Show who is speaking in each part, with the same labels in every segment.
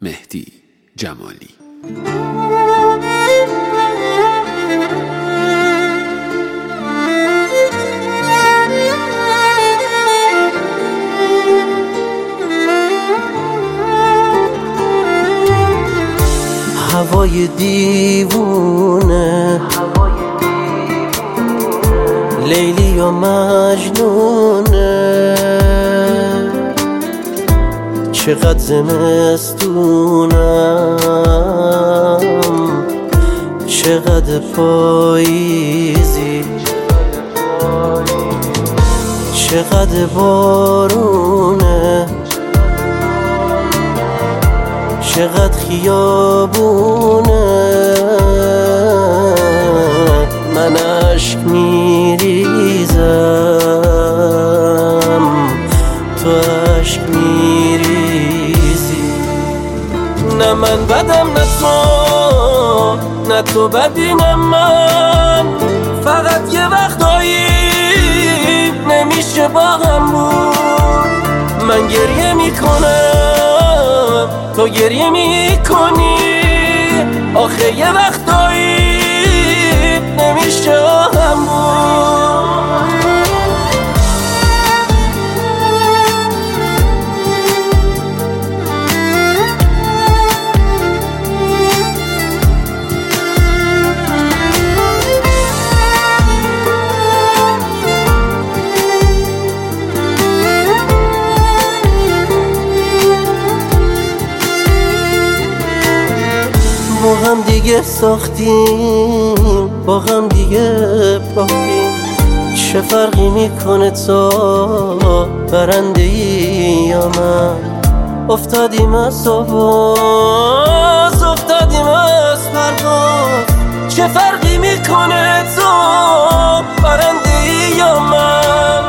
Speaker 1: مهدی جمالی.
Speaker 2: هوای دیوونه، لیلی و مجنونه، چقدر زمستونم، چقدر پاییزی، چقدر بارونه، چقدر خیابونه، من عشق میریزم، تو عشق میریزی. نه من بدم نه تو، نه تو بدی نه من، فقط یه وقتایی نمیشه با هم بود. من گریه میکنم، تو گریه میکنی، آخه یه وقتایی نمیشه هم بود. با هم دیگه ساختیم، با هم دیگه باختیم، چه فرقی میکنه تو برنده ای یا من؟ افتادیم از آواز، افتادیم از پرواز، چه فرقی میکنه تو برنده ای یا من؟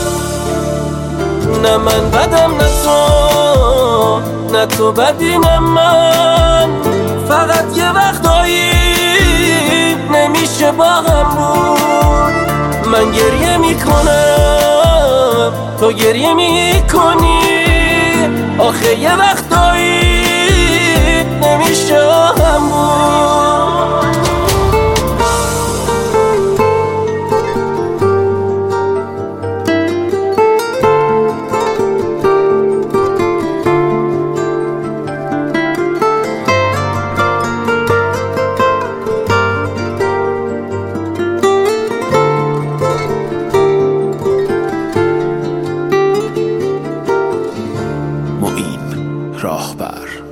Speaker 2: نه من بدم نه تو، نه تو بدی نه من، فقط یه وقتایی نمیشه با هم بود. من گریه میکنم، تو گریه میکنی، آخه یه وقتایی نمیشه هم بود.
Speaker 1: راهبر